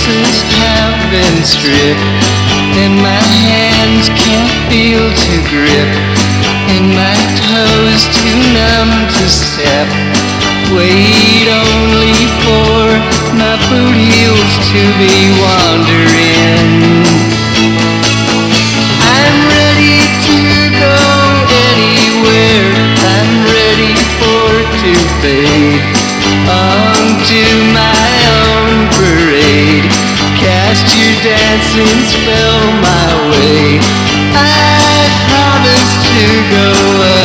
senses have been stripped, and my hands can't feel to grip, and my toes too numb to step. Wait only for my boot heels to be wandering. I'm ready to go anywhere, I'm ready for to fade onto my own parade. Cast your dancing spell my way. I promise to go